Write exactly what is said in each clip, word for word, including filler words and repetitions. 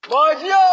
Bodio!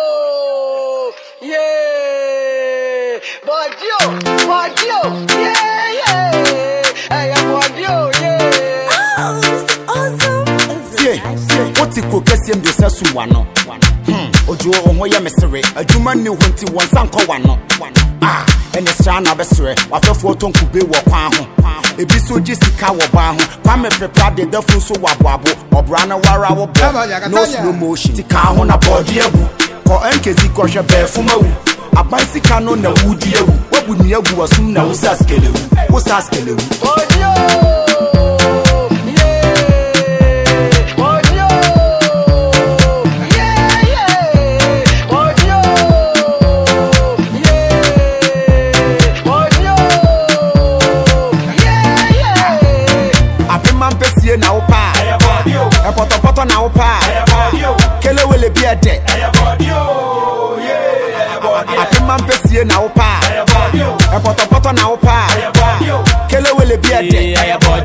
Yeah! Bodio! Bodio! Yeah! Yeah! Hey, Bodio! Yeah! Oh, it's awesome! Yeah, yeah. What's it called? Guess him the Sasu one. Hmm. Ojo Omoya Mesere. A human new hunting one sanko one. Ah, and the Strana Besre. After photo could be Wapaho. A biso Jessica Wabaho. Kwame Pepra de Defuso Wababo. Or Brana Wara Wabo. No slow motion. Tikahona Bodio. Or Nkezi Kosha Bear Fumo. A bicycle no woody. What would you do? Assume now was asking you. What's asking you? Bodio! Na upa, a poto poto na upa, kele wele biete, a pimman pesie na upa, a poto poto na upa, kele wele biete,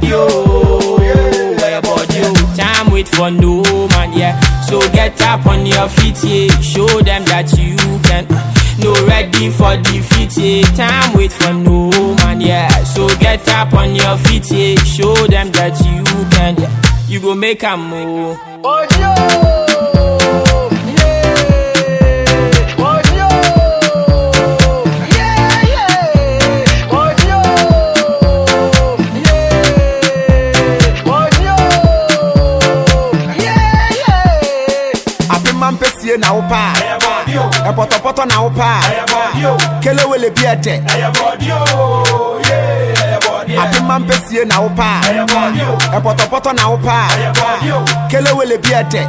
time wait for no man, yeah. So get up on your feet, yeah. Show them that you can. No ready for defeat, yeah. Time wait for no man, yeah. So get up on your feet, yeah. Show them that you can, yeah. You go make a move. Bodio! na upa, a poto poto na upa, kele wele biete, a pimman pesie na upa, a poto poto na upa, kele wele biete.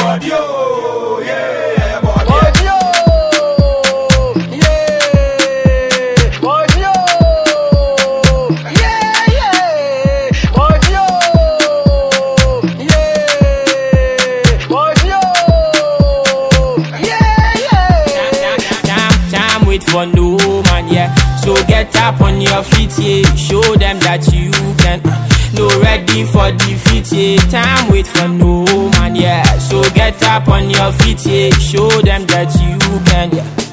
For no man, yeah. So get up on your feet, yeah. Show them that you can. No ready for defeat, yeah. Time wait for no man, yeah. So get up on your feet, yeah. Show them that you can, yeah.